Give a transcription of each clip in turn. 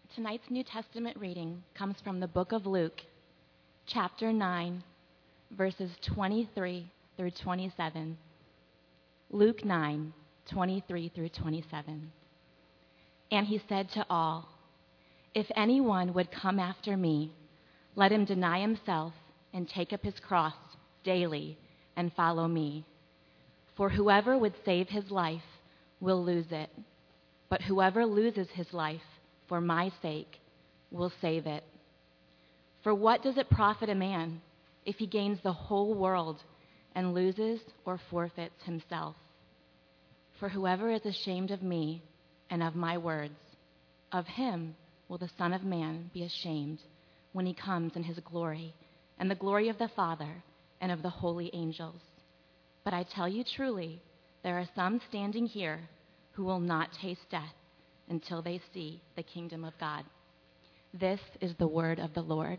Tonight's New Testament reading comes from the book of Luke, chapter 9, verses 23 through 27. Luke 9, 23 through 27. And he said to all, "If anyone would come after me, let him deny himself and take up his cross daily and follow me. For whoever would save his life will lose it, but whoever loses his life for my sake will save it. For what does it profit a man if he gains the whole world and loses or forfeits himself? For whoever is ashamed of me and of my words, of him will the Son of Man be ashamed when he comes in his glory and the glory of the Father and of the holy angels. But I tell you truly, there are some standing here who will not taste death until they see the kingdom of God." This is the word of the Lord.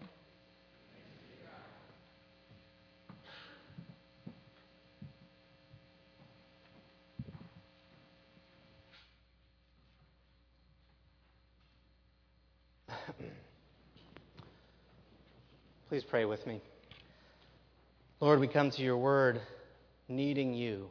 Please pray with me. Lord, we come to your word needing you.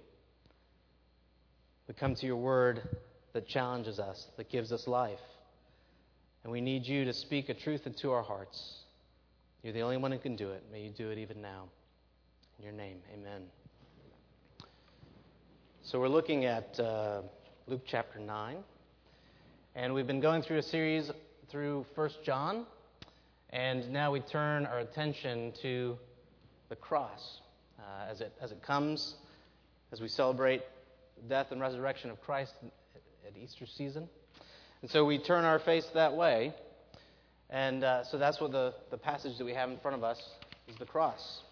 We come to your word that challenges us, that gives us life. And we need you to speak a truth into our hearts. You're the only one who can do it. May you do it even now. In your name, amen. So we're looking at Luke chapter 9. And we've been going through a series through 1 John. And now we turn our attention to the cross as it comes, as we celebrate the death and resurrection of Christ at Easter season. And so we turn our face that way. And so that's what the passage that we have in front of us is, the cross.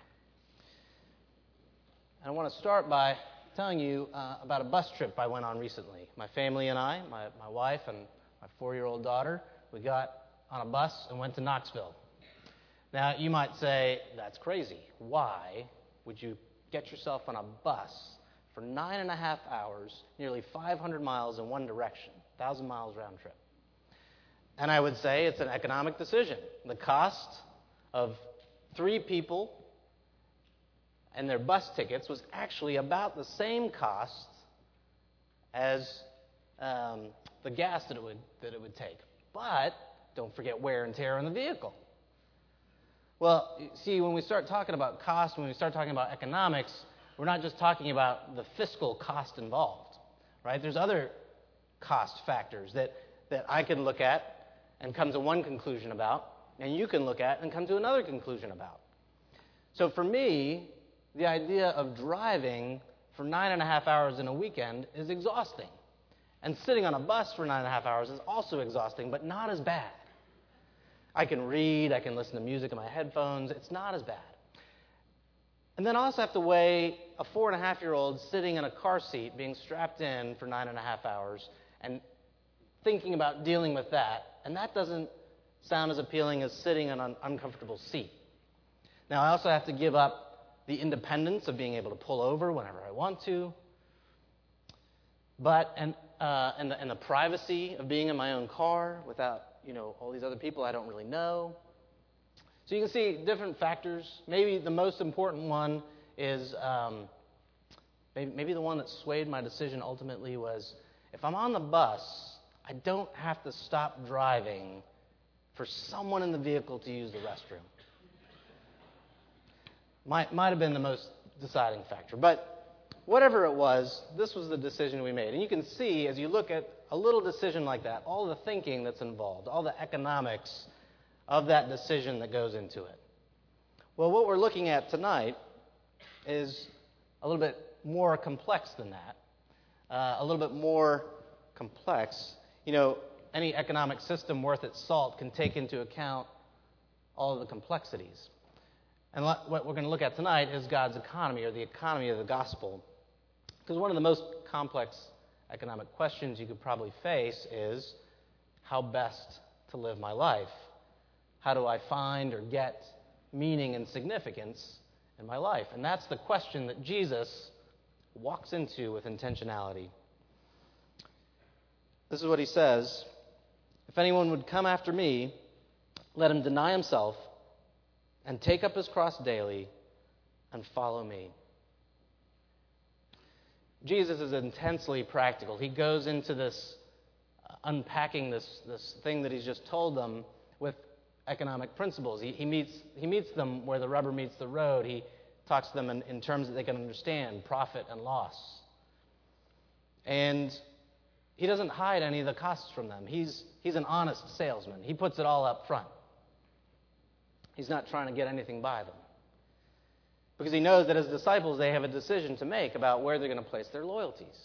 And I want to start by telling you about a bus trip I went on recently. My family and I, my wife and my 4-year-old daughter, we got on a bus and went to Knoxville. Now, you might say, that's crazy. Why would you get yourself on a bus for 9.5 hours, nearly 500 miles in one direction, 1,000 miles round trip? And I would say it's an economic decision. The cost of 3 people and their bus tickets was actually about the same cost as the gas that it would take. But don't forget wear and tear on the vehicle. Well, see, when we start talking about cost, when we start talking about economics, we're not just talking about the fiscal cost involved, right? There's other cost factors that I can look at and come to one conclusion about, and you can look at and come to another conclusion about. So for me, the idea of driving for 9.5 hours in a weekend is exhausting. And sitting on a bus for 9.5 hours is also exhausting, but not as bad. I can read, I can listen to music in my headphones. It's not as bad. And then I also have to weigh a 4.5-year-old sitting in a car seat being strapped in for 9.5 hours and thinking about dealing with that. And that doesn't sound as appealing as sitting in an uncomfortable seat. Now, I also have to give up the independence of being able to pull over whenever I want to. But and the privacy of being in my own car without, all these other people I don't really know. So you can see different factors. Maybe the most important one is, maybe the one that swayed my decision ultimately was, if I'm on the bus, I don't have to stop driving for someone in the vehicle to use the restroom. Might have been the most deciding factor. But whatever it was, this was the decision we made. And you can see, as you look at a little decision like that, all the thinking that's involved, all the economics of that decision that goes into it. Well, what we're looking at tonight is a little bit more complex than that. A little bit more complex. Any economic system worth its salt can take into account all of the complexities. And what we're going to look at tonight is God's economy, or the economy of the gospel. Because one of the most complex economic questions you could probably face is, how best to live my life? How do I find or get meaning and significance in my life? And that's the question that Jesus walks into with intentionality. This is what he says If anyone would come after me, let him deny himself and take up his cross daily and follow me. Jesus is intensely practical. He goes into this, unpacking this thing that he's just told them with economic principles. He meets them where the rubber meets the road. He talks to them in terms that they can understand, profit and loss. And he doesn't hide any of the costs from them. He's an honest salesman. He puts it all up front. He's not trying to get anything by them. Because he knows that as disciples, they have a decision to make about where they're going to place their loyalties.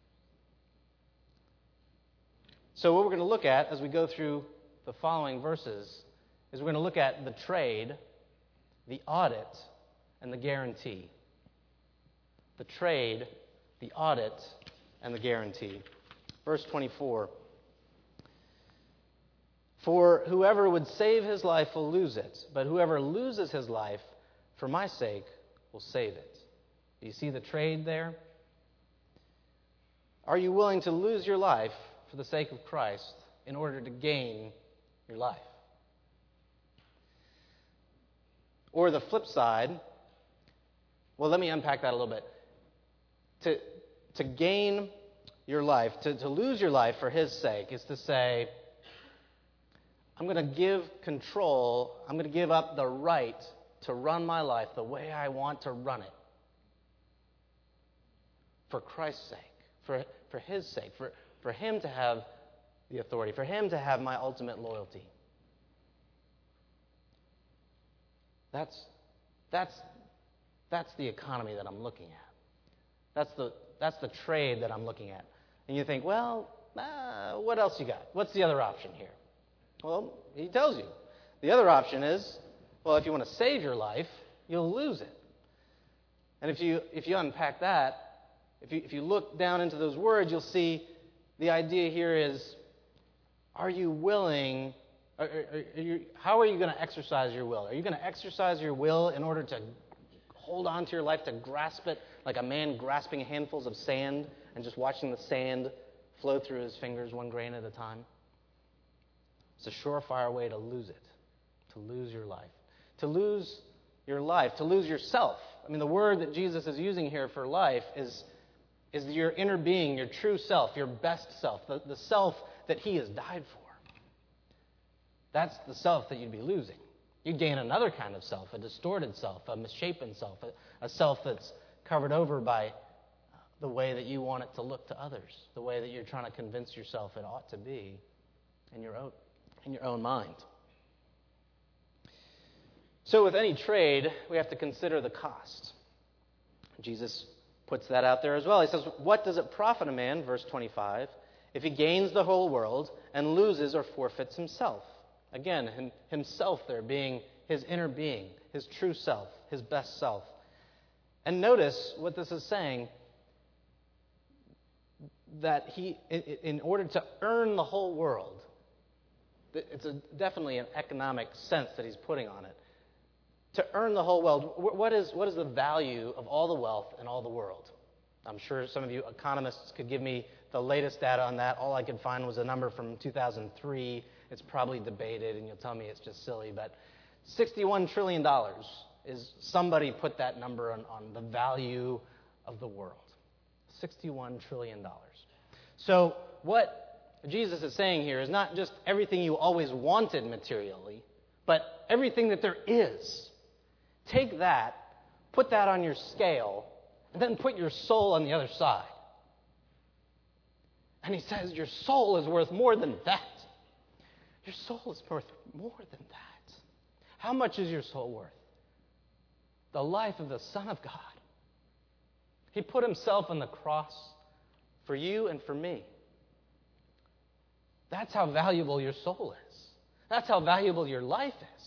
So what we're going to look at as we go through the following verses is we're going to look at the trade, the audit, and the guarantee. The trade, the audit, and the guarantee. Verse 24. For whoever would save his life will lose it, but whoever loses his life for my sake will save it. Do you see the trade there? Are you willing to lose your life for the sake of Christ in order to gain your life? Or the flip side, well, let me unpack that a little bit. To gain your life, to lose your life for his sake, is to say, I'm going to give control, I'm going to give up the right to run my life the way I want to run it. For Christ's sake, for his sake, for him to have the authority, for him to have my ultimate loyalty. That's the economy that I'm looking at. That's the trade that I'm looking at. And you think, well, what else you got? What's the other option here? Well, he tells you. The other option is, well, if you want to save your life, you'll lose it. And if you unpack that, if you look down into those words, you'll see the idea here is, are you willing, how are you going to exercise your will? Are you going to exercise your will in order to hold on to your life, to grasp it like a man grasping handfuls of sand and just watching the sand flow through his fingers one grain at a time? It's a surefire way to lose it, to lose your life. To lose your life, to lose yourself. I mean, the word that Jesus is using here for life is your inner being, your true self, your best self, the self that he has died for. That's the self that you'd be losing. You'd gain another kind of self, a distorted self, a misshapen self, a self that's covered over by the way that you want it to look to others, the way that you're trying to convince yourself it ought to be in your own mind. So with any trade, we have to consider the cost. Jesus puts that out there as well. He says, what does it profit a man, verse 25, if he gains the whole world and loses or forfeits himself? Again, himself there being his inner being, his true self, his best self. And notice what this is saying, that he, in order to earn the whole world, it's definitely an economic sense that he's putting on it. To earn the whole world, what is the value of all the wealth in all the world? I'm sure some of you economists could give me the latest data on that. All I could find was a number from 2003. It's probably debated, and you'll tell me it's just silly, but $61 trillion is, somebody put that number on the value of the world. $61 trillion. So what Jesus is saying here is not just everything you always wanted materially, but everything that there is. Take that, put that on your scale, and then put your soul on the other side. And he says, your soul is worth more than that. Your soul is worth more than that. How much is your soul worth? The life of the Son of God. He put himself on the cross for you and for me. That's how valuable your soul is. That's how valuable your life is.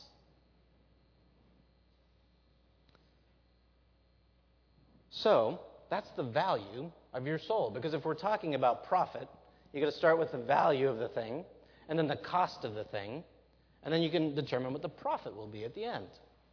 So, that's the value of your soul. Because if we're talking about profit, you've got to start with the value of the thing, and then the cost of the thing, and then you can determine what the profit will be at the end.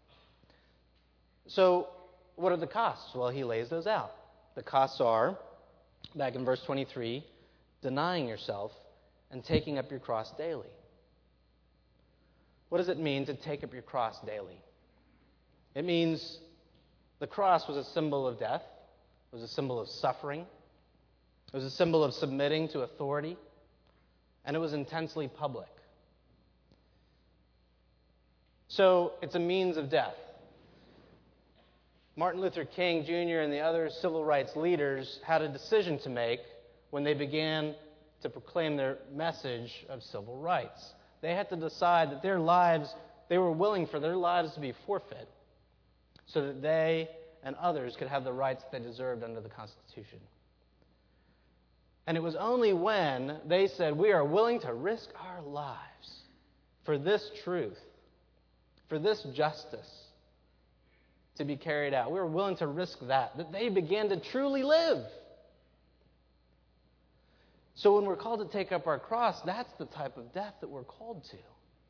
So, what are the costs? Well, he lays those out. The costs are, back in verse 23, denying yourself and taking up your cross daily. What does it mean to take up your cross daily? It means the cross was a symbol of death. It was a symbol of suffering. It was a symbol of submitting to authority. And it was intensely public. So it's a means of death. Martin Luther King Jr. and the other civil rights leaders had a decision to make when they began to proclaim their message of civil rights. They had to decide that they were willing for their lives to be forfeit so that they and others could have the rights they deserved under the Constitution. And it was only when they said, we are willing to risk our lives for this truth, for this justice to be carried out. We were willing to risk that they began to truly live. So when we're called to take up our cross, that's the type of death that we're called to.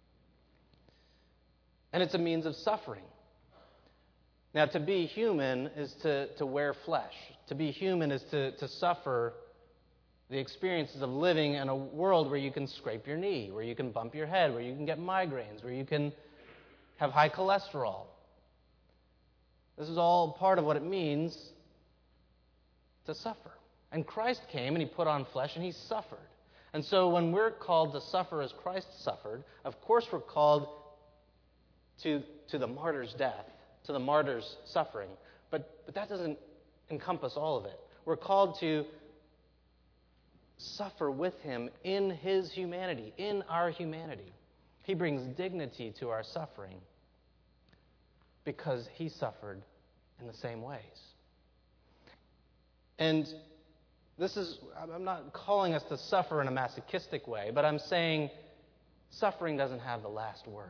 And it's a means of suffering. Now, to be human is to wear flesh. To be human is to suffer the experiences of living in a world where you can scrape your knee, where you can bump your head, where you can get migraines, where you can have high cholesterol. This is all part of what it means to suffer. And Christ came and he put on flesh and he suffered. And so when we're called to suffer as Christ suffered, of course we're called to the martyr's death, to the martyr's suffering. But that doesn't encompass all of it. We're called to suffer with him in his humanity, in our humanity. He brings dignity to our suffering because he suffered in the same ways. And I'm not calling us to suffer in a masochistic way, but I'm saying suffering doesn't have the last word.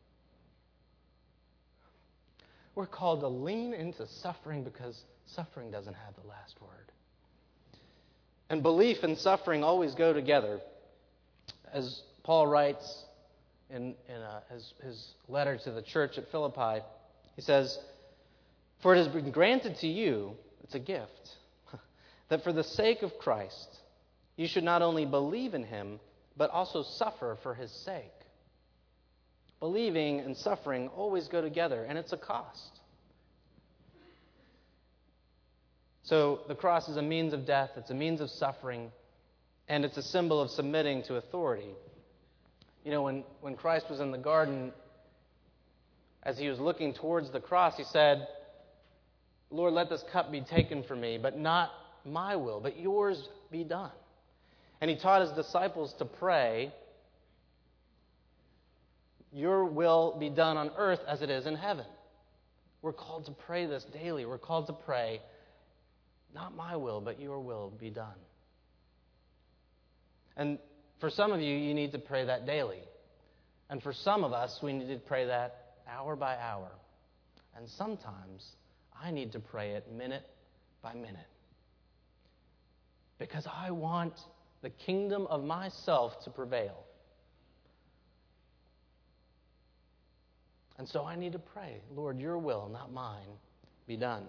We're called to lean into suffering because suffering doesn't have the last word. And belief and suffering always go together. As Paul writes in his letter to the church at Philippi, he says, "For it has been granted to you," it's a gift, "that for the sake of Christ, you should not only believe in him, but also suffer for his sake." Believing and suffering always go together, and it's a cost. So the cross is a means of death, it's a means of suffering, and it's a symbol of submitting to authority. You know, when Christ was in the garden, as he was looking towards the cross, he said, "Lord, let this cup be taken from me, but not my will, but yours be done." And he taught his disciples to pray, "Your will be done on earth as it is in heaven." We're called to pray this daily. We're called to pray, "Not my will, but your will be done." And for some of you, you need to pray that daily. And for some of us, we need to pray that hour by hour. And sometimes I need to pray it minute by minute. Because I want the kingdom of myself to prevail. And so I need to pray, "Lord, your will, not mine, be done."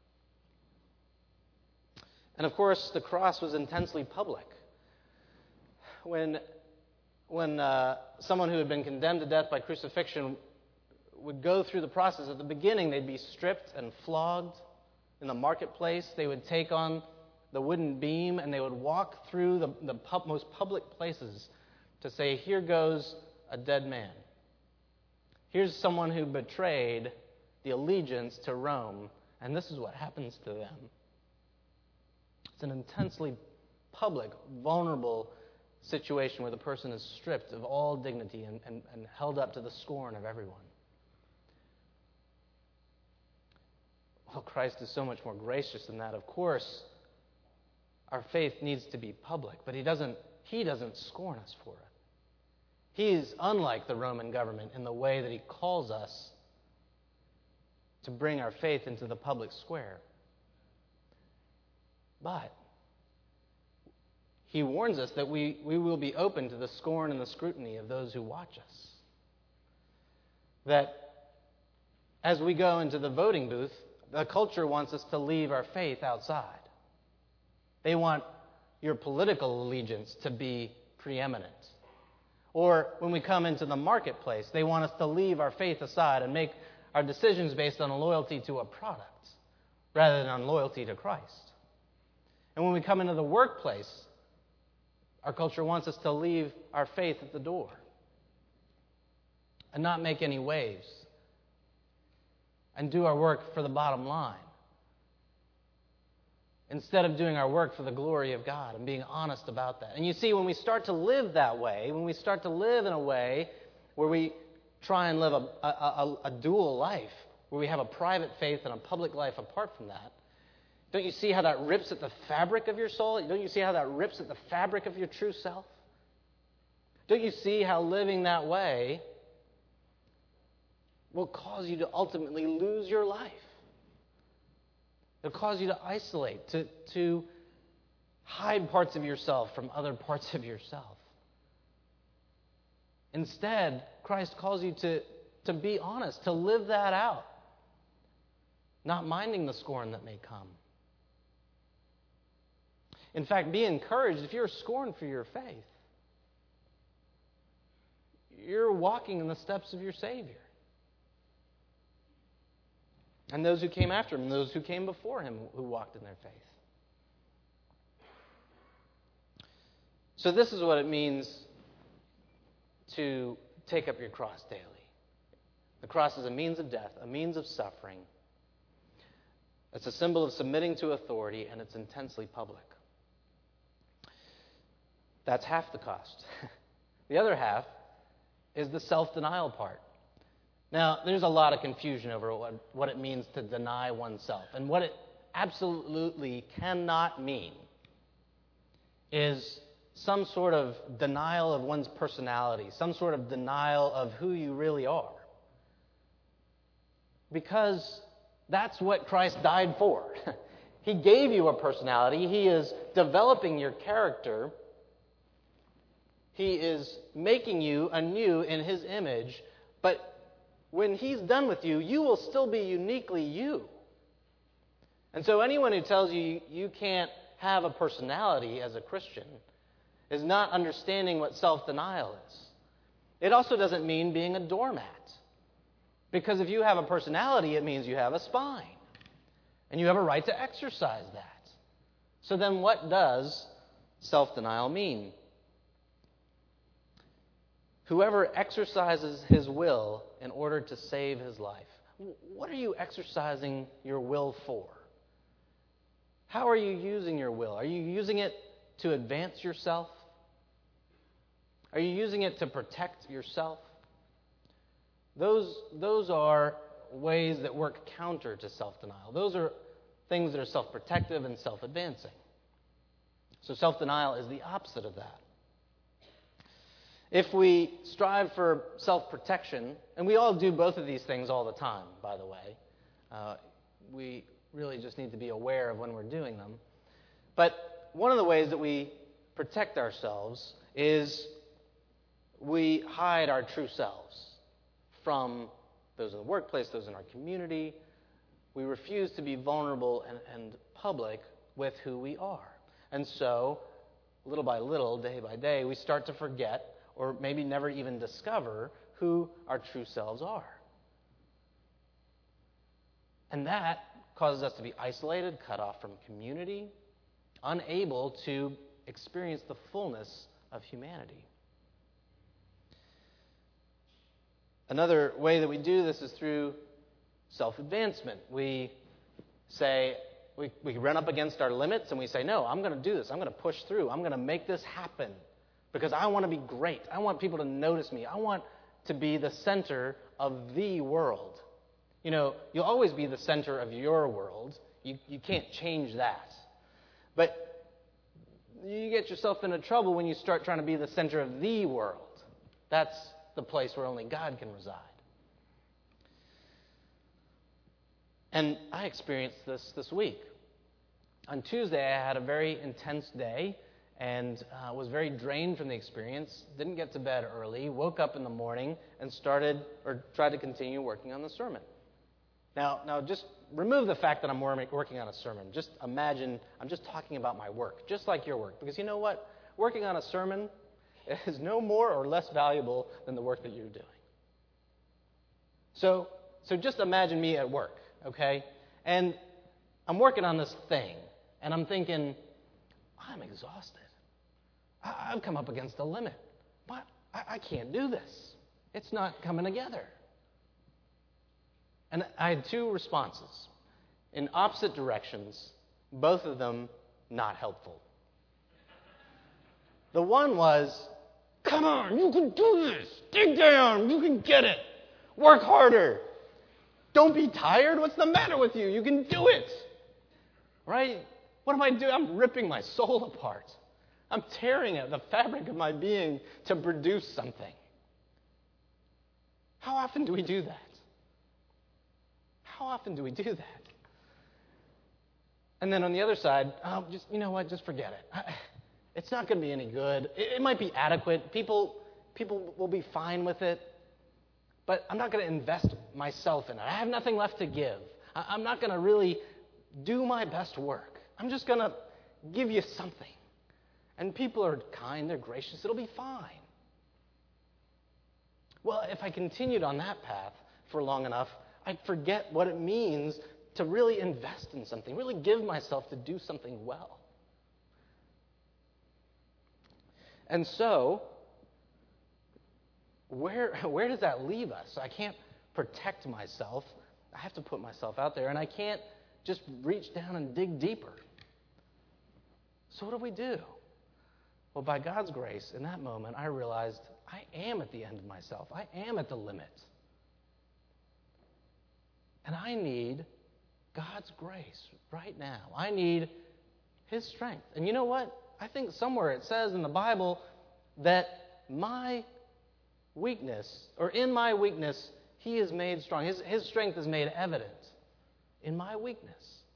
And of course, the cross was intensely public. When someone who had been condemned to death by crucifixion would go through the process, at the beginning they'd be stripped and flogged in the marketplace. They would take on the wooden beam and they would walk through the most public places to say, "Here goes a dead man. Here's someone who betrayed the allegiance to Rome, and this is what happens to them." It's an intensely public, vulnerable situation where the person is stripped of all dignity and held up to the scorn of everyone. Well, Christ is so much more gracious than that. Of course, our faith needs to be public, but He doesn't scorn us for it. He's unlike the Roman government in the way that He calls us to bring our faith into the public square. But He warns us that we will be open to the scorn and the scrutiny of those who watch us. That as we go into the voting booth, the culture wants us to leave our faith outside. They want your political allegiance to be preeminent. Or when we come into the marketplace, they want us to leave our faith aside and make our decisions based on a loyalty to a product rather than on loyalty to Christ. And when we come into the workplace, our culture wants us to leave our faith at the door and not make any waves and do our work for the bottom line instead of doing our work for the glory of God and being honest about that. And you see, when we start to live that way, when we start to live in a way where we try and live a dual life, where we have a private faith and a public life apart from that, don't you see how that rips at the fabric of your soul? Don't you see how that rips at the fabric of your true self? Don't you see how living that way will cause you to ultimately lose your life? It'll cause you to isolate, to hide parts of yourself from other parts of yourself. Instead, Christ calls you to be honest, to live that out, not minding the scorn that may come. In fact, be encouraged if you're scorned for your faith. You're walking in the steps of your Savior. And those who came after him, and those who came before him who walked in their faith. So this is what it means to take up your cross daily. The cross is a means of death, a means of suffering. It's a symbol of submitting to authority, and it's intensely public. That's half the cost. The other half is the self-denial part. Now, there's a lot of confusion over what it means to deny oneself. And what it absolutely cannot mean is some sort of denial of one's personality, some sort of denial of who you really are. Because that's what Christ died for. He gave you a personality. He is developing your character. He is making you anew in His image. But when He's done with you, you will still be uniquely you. And so anyone who tells you you can't have a personality as a Christian is not understanding what self-denial is. It also doesn't mean being a doormat. Because if you have a personality, it means you have a spine. And you have a right to exercise that. So then what does self-denial mean? Whoever exercises his will in order to save his life. What are you exercising your will for? How are you using your will? Are you using it to advance yourself? Are you using it to protect yourself? Those are ways that work counter to self-denial. Those are things that are self-protective and self-advancing. So self-denial is the opposite of that. If we strive for self-protection, and we all do both of these things all the time, by the way. We really just need to be aware of when we're doing them. But one of the ways that we protect ourselves is we hide our true selves from those in the workplace, those in our community. We refuse to be vulnerable and public with who we are. And so, little by little, day by day, we start to forget or maybe never even discover who our true selves are. And that causes us to be isolated, cut off from community, unable to experience the fullness of humanity. Another way that we do this is through self-advancement. We say, we run up against our limits and we say, no, I'm going to do this. I'm going to push through. I'm going to make this happen because I want to be great. I want people to notice me. I want to be the center of the world. You know, you'll always be the center of your world. You can't change that. But you get yourself into trouble when you start trying to be the center of the world. That's the place where only God can reside. And I experienced this week. On Tuesday, I had a very intense day and was very drained from the experience. Didn't get to bed early. Woke up in the morning and tried to continue working on the sermon. Now, just remove the fact that I'm working on a sermon. Just imagine I'm just talking about my work, just like your work. Because you know what? Working on a sermon is no more or less valuable than the work that you're doing. So just imagine me at work, okay? And I'm working on this thing, and I'm thinking, I'm exhausted. I've come up against the limit. But I can't do this. It's not coming together. And I had two responses in opposite directions, both of them not helpful. The one was, come on, you can do this. Dig down. You can get it. Work harder. Don't be tired. What's the matter with you? You can do it. Right? What am I doing? I'm ripping my soul apart. I'm tearing at the fabric of my being to produce something. How often do we do that? How often do we do that? And then on the other side, you know what? Just forget it. It's not going to be any good. It might be adequate. People will be fine with it. But I'm not going to invest myself in it. I have nothing left to give. I'm not going to really do my best work. I'm just going to give you something. And people are kind, they're gracious, it'll be fine. Well, if I continued on that path for long enough, I'd forget what it means to really invest in something, really give myself to do something well. And so, where does that leave us? I can't protect myself. I have to put myself out there, and I can't just reach down and dig deeper. So what do we do? Well, by God's grace, in that moment, I realized I am at the end of myself. I am at the limit. And I need God's grace right now. I need His strength. And you know what? I think somewhere it says in the Bible that my weakness, or in my weakness, He is made strong. His strength is made evident in my weakness.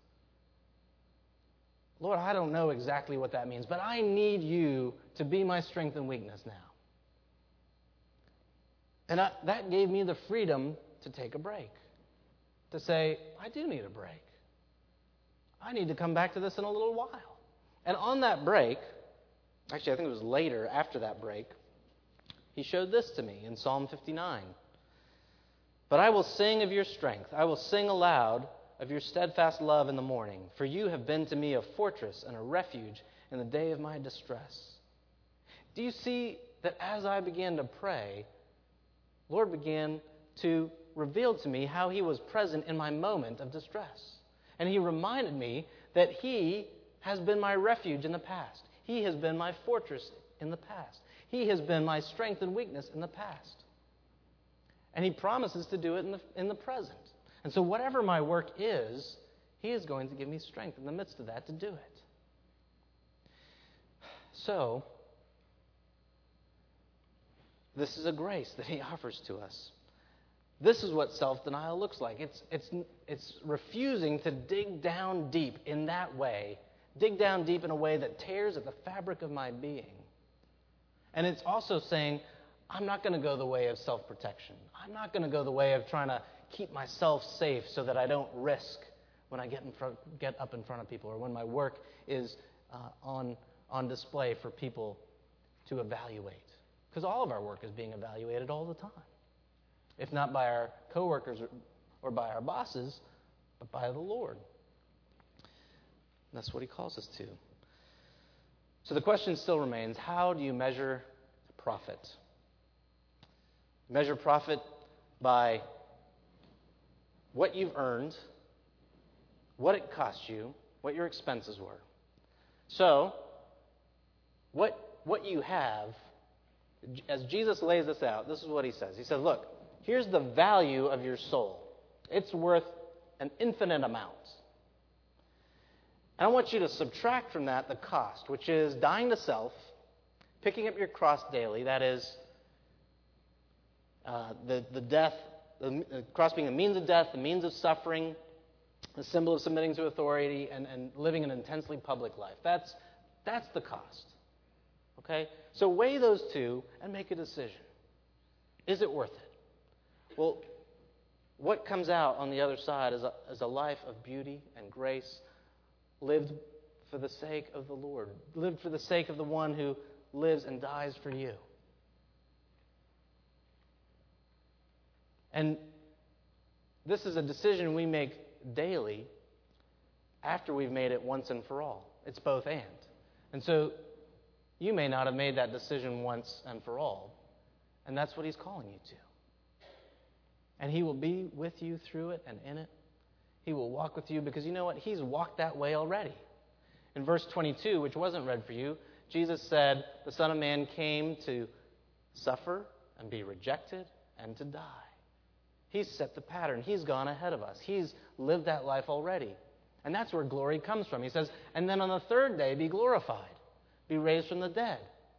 Lord, I don't know exactly what that means, but I need you to be my strength and weakness now. And that gave me the freedom to take a break, to say, I do need a break. I need to come back to this in a little while. And on that break, actually I think it was later, after that break, He showed this to me in Psalm 59. But I will sing of your strength. I will sing aloud of your steadfast love in the morning. For you have been to me a fortress and a refuge in the day of my distress. Do you see that as I began to pray, Lord began to reveal to me how He was present in my moment of distress. And He reminded me that He has been my refuge in the past. He has been my fortress in the past. He has been my strength and weakness in the past. And He promises to do it in the present. And so whatever my work is, He is going to give me strength in the midst of that to do it. So, this is a grace that He offers to us. This is what self-denial looks like. It's refusing to dig down deep in that way, dig down deep in a way that tears at the fabric of my being. And it's also saying, I'm not going to go the way of self-protection. I'm not going to go the way of trying to keep myself safe so that I don't risk when I get up in front of people, or when my work is on display for people to evaluate. Because all of our work is being evaluated all the time. If not by our coworkers or by our bosses, but by the Lord. And that's what He calls us to. So the question still remains, how do you measure profit? Measure profit by what you've earned, what it cost you, what your expenses were. So, what you have, as Jesus lays this out, this is what He says. He says, look, here's the value of your soul. It's worth an infinite amount. And I want you to subtract from that the cost, which is dying to self, picking up your cross daily, that is, the death, the cross being a means of death, the means of suffering, the symbol of submitting to authority, and living an intensely public life. That's the cost. Okay? So weigh those two and make a decision. Is it worth it? Well, what comes out on the other side is a life of beauty and grace, lived for the sake of the Lord, lived for the sake of the one who lives and dies for you. And this is a decision we make daily after we've made it once and for all. It's both and. And so you may not have made that decision once and for all, and that's what he's calling you to. And he will be with you through it and in it. He will walk with you because you know what? He's walked that way already. In verse 22, which wasn't read for you, Jesus said, the Son of Man came to suffer and be rejected and to die. He's set the pattern. He's gone ahead of us. He's lived that life already. And that's where glory comes from. He says, and then on the third day be glorified, be raised from the dead.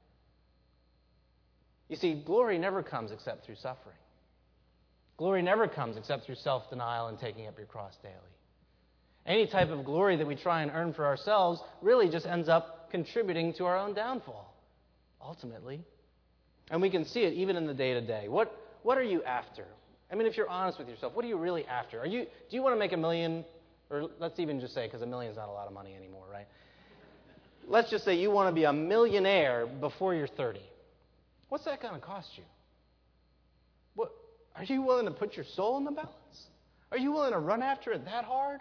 You see, glory never comes except through suffering. Glory never comes except through self-denial and taking up your cross daily. Any type of glory that we try and earn for ourselves really just ends up contributing to our own downfall, ultimately. And we can see it even in the day-to-day. What are you after? I mean, if you're honest with yourself, what are you really after? Do you want to make $1 million? Or let's even just say, because $1 million is not a lot of money anymore, right? Let's just say you want to be a millionaire before you're 30. What's that going to cost you? Are you willing to put your soul in the balance? Are you willing to run after it that hard?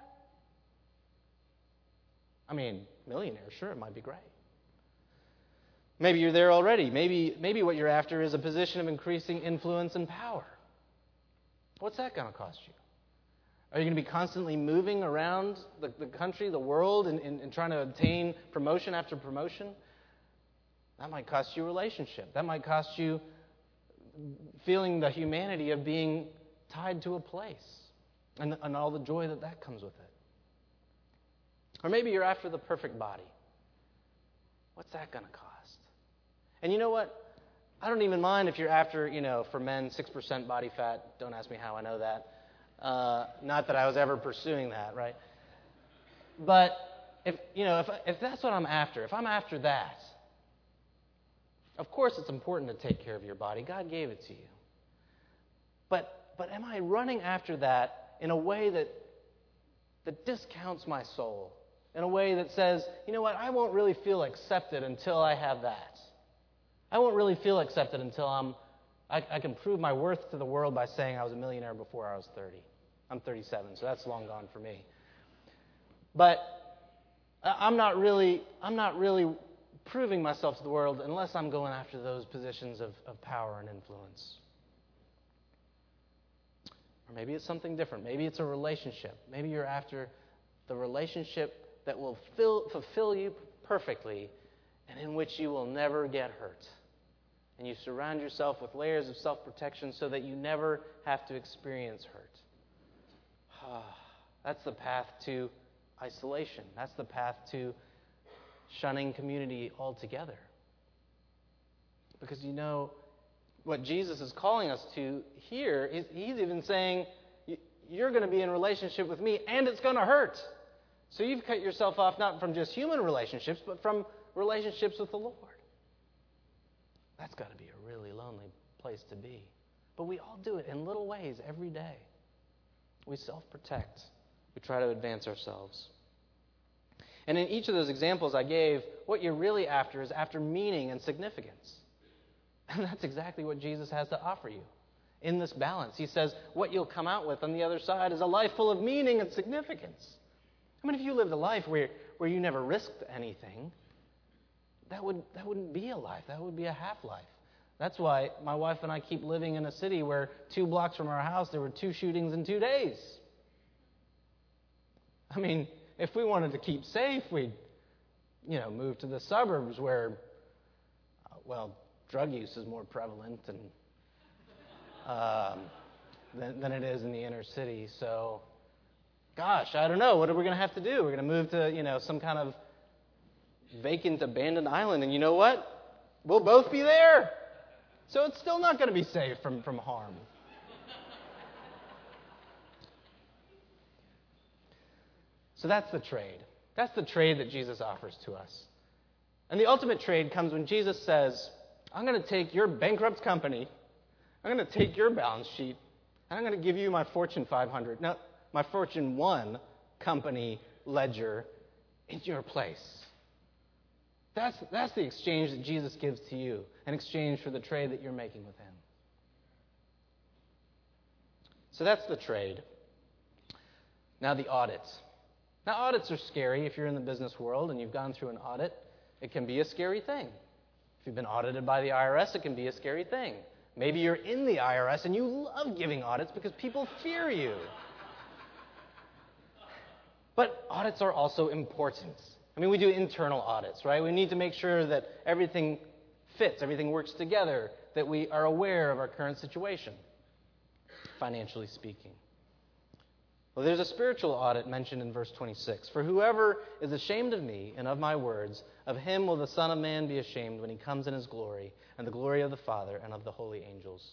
I mean, millionaire, sure, it might be great. Maybe you're there already. Maybe what you're after is a position of increasing influence and power. What's that going to cost you? Are you going to be constantly moving around the country, the world, and trying to obtain promotion after promotion? That might cost you a relationship. That might cost you feeling the humanity of being tied to a place and all the joy that comes with it. Or maybe you're after the perfect body. What's that going to cost? And you know what? I don't even mind if you're after, for men, 6% body fat. Don't ask me how I know that. Not that I was ever pursuing that, right? But if that's what I'm after, if I'm after that, of course it's important to take care of your body. God gave it to you. But am I running after that in a way that discounts my soul? In a way that says, you know what, I won't really feel accepted until I have that. I won't really feel accepted until I can prove my worth to the world by saying I was a millionaire before I was 30. I'm 37, so that's long gone for me. But I'm not really proving myself to the world unless I'm going after those positions of power and influence. Or maybe it's something different. Maybe it's a relationship. Maybe you're after the relationship that will fulfill you perfectly and in which you will never get hurt. And you surround yourself with layers of self-protection so that you never have to experience hurt. That's the path to isolation. That's the path to shunning community altogether. Because what Jesus is calling us to here is he's even saying, you're going to be in relationship with me and it's going to hurt. So you've cut yourself off not from just human relationships, but from relationships with the Lord. That's got to be a really lonely place to be. But we all do it in little ways every day. We self-protect. We try to advance ourselves. And in each of those examples I gave, what you're really after is after meaning and significance. And that's exactly what Jesus has to offer you in this balance. He says what you'll come out with on the other side is a life full of meaning and significance. I mean, if you lived a life where you never risked anything, that wouldn't be a life. That would be a half-life. That's why my wife and I keep living in a city where 2 blocks from our house there were 2 shootings in 2 days. I mean, if we wanted to keep safe, we'd, move to the suburbs where, drug use is more prevalent than it is in the inner city. So, gosh, I don't know. What are we going to have to do? We're going to move to, some kind of vacant, abandoned island. And you know what? We'll both be there. So it's still not going to be safe from harm. So that's the trade. That's the trade that Jesus offers to us. And the ultimate trade comes when Jesus says, I'm going to take your bankrupt company, I'm going to take your balance sheet, and I'm going to give you my Fortune 500, no, my Fortune 1 company ledger in your place. That's the exchange that Jesus gives to you, in exchange for the trade that you're making with him. So that's the trade. Now the audits. Now audits are scary if you're in the business world and you've gone through an audit. It can be a scary thing. If you've been audited by the IRS, it can be a scary thing. Maybe you're in the IRS and you love giving audits because people fear you. But audits are also important. I mean, we do internal audits, right? We need to make sure that everything fits, everything works together, that we are aware of our current situation, financially speaking. Well, there's a spiritual audit mentioned in verse 26. For whoever is ashamed of me and of my words, of him will the Son of Man be ashamed when he comes in his glory, and the glory of the Father and of the holy angels.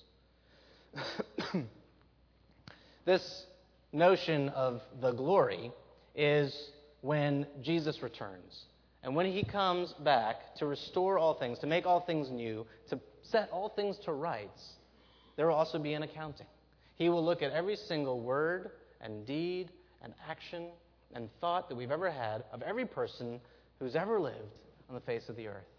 This notion of the glory is when Jesus returns. And when he comes back to restore all things, to make all things new, to set all things to rights, there will also be an accounting. He will look at every single word and deed and action and thought that we've ever had of every person who's ever lived on the face of the earth.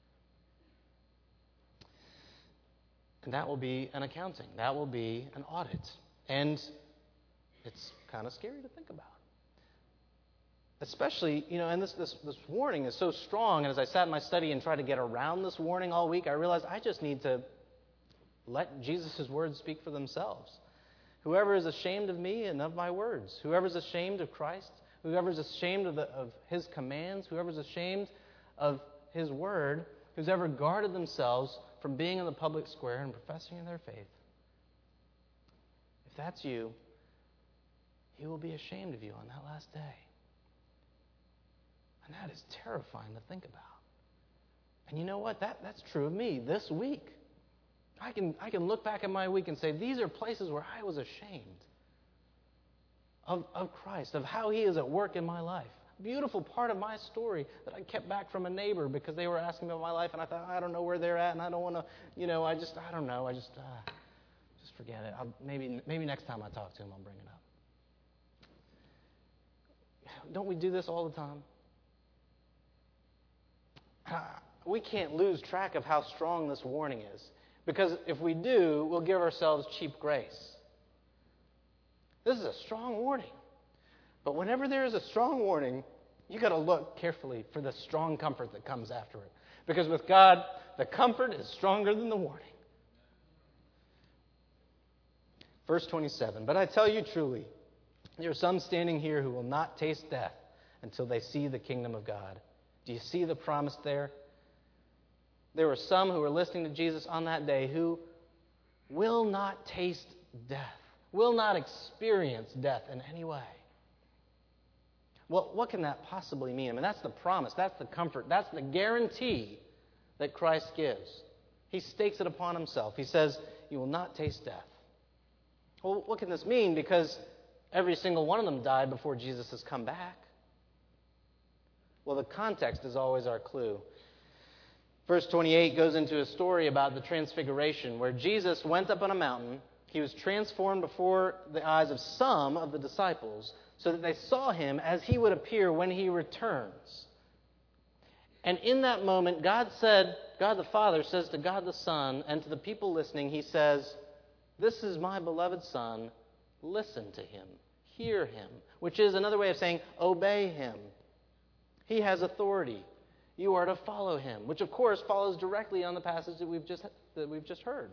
And that will be an accounting. That will be an audit. And it's kind of scary to think about. Especially, and this warning is so strong, and as I sat in my study and tried to get around this warning all week, I realized I just need to let Jesus' words speak for themselves. Whoever is ashamed of me and of my words, whoever is ashamed of Christ, whoever is ashamed of his commands, whoever is ashamed of his word, who's ever guarded themselves from being in the public square and professing their faith, if that's you, he will be ashamed of you on that last day. And that is terrifying to think about. And you know what? That's true of me this week. I can look back at my week and say, these are places where I was ashamed of Christ, of how he is at work in my life. Beautiful part of my story that I kept back from a neighbor because they were asking me about my life, and I thought, I don't know where they're at, and I don't want to, I don't know. Just forget it. Maybe next time I talk to him, I'll bring it up. Don't we do this all the time? We can't lose track of how strong this warning is. Because if we do, we'll give ourselves cheap grace. This is a strong warning. But whenever there is a strong warning, you've got to look carefully for the strong comfort that comes after it. Because with God, the comfort is stronger than the warning. Verse 27, but I tell you truly, there are some standing here who will not taste death until they see the kingdom of God. Do you see the promise there? There were some who were listening to Jesus on that day who will not taste death, will not experience death in any way. Well, what can that possibly mean? I mean, that's the promise, that's the comfort, that's the guarantee that Christ gives. He stakes it upon himself. He says, you will not taste death. Well, what can this mean? Because every single one of them died before Jesus has come back. Well, the context is always our clue. Verse 28 goes into a story about the transfiguration, where Jesus went up on a mountain. He was transformed before the eyes of some of the disciples, so that they saw him as he would appear when he returns. And in that moment, God the Father says to God the Son, and to the people listening, he says, this is my beloved Son, listen to him, hear him, which is another way of saying, obey him. He has authority. You are to follow him, which of course follows directly on the passage that we've just heard.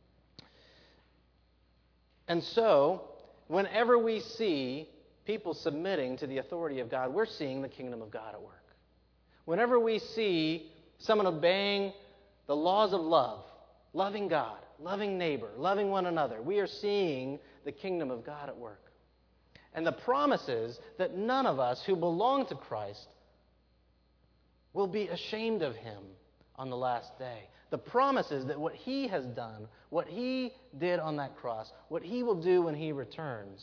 And so, whenever we see people submitting to the authority of God, we're seeing the kingdom of God at work. Whenever we see someone obeying the laws of love, loving God, loving neighbor, loving one another, we are seeing the kingdom of God at work. And the promise is that none of us who belong to Christ will be ashamed of him on the last day. The promise is that what he has done, what he did on that cross, what he will do when he returns,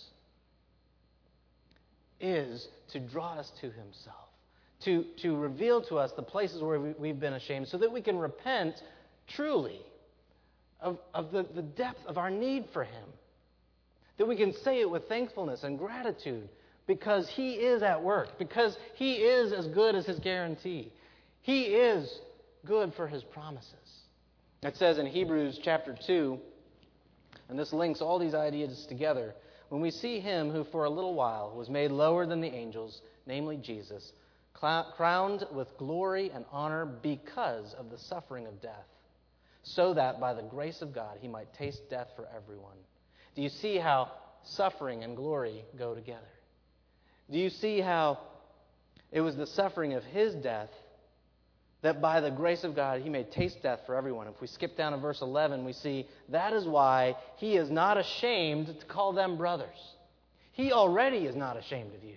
is to draw us to himself, to reveal to us the places where we've been ashamed, so that we can repent truly of the depth of our need for him, that we can say it with thankfulness and gratitude, because he is at work, because he is as good as his guarantee. He is good for His promises. It says in Hebrews chapter 2, and this links all these ideas together, when we see Him who for a little while was made lower than the angels, namely Jesus, crowned with glory and honor because of the suffering of death, so that by the grace of God He might taste death for everyone. Do you see how suffering and glory go together? Do you see how it was the suffering of His death that by the grace of God He may taste death for everyone? If we skip down to verse 11, we see that is why He is not ashamed to call them brothers. He already is not ashamed of you.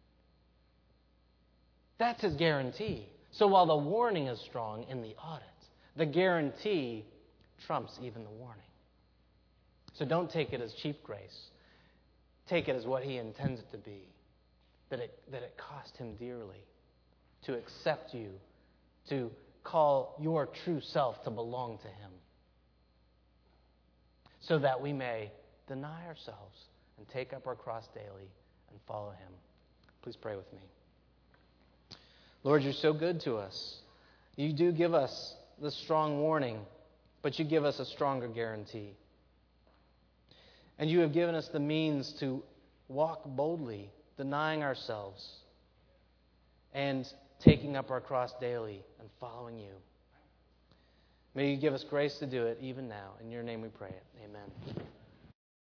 That's His guarantee. So while the warning is strong in the audit, the guarantee trumps even the warning. So don't take it as cheap grace. Take it as what He intends it to be. That it cost Him dearly to accept you, to call your true self to belong to Him, so that we may deny ourselves and take up our cross daily and follow Him. Please pray with me. Lord, You're so good to us. You do give us the strong warning, but You give us a stronger guarantee. And You have given us the means to walk boldly, denying ourselves and taking up our cross daily and following You. May You give us grace to do it even now. In Your name we pray it. Amen.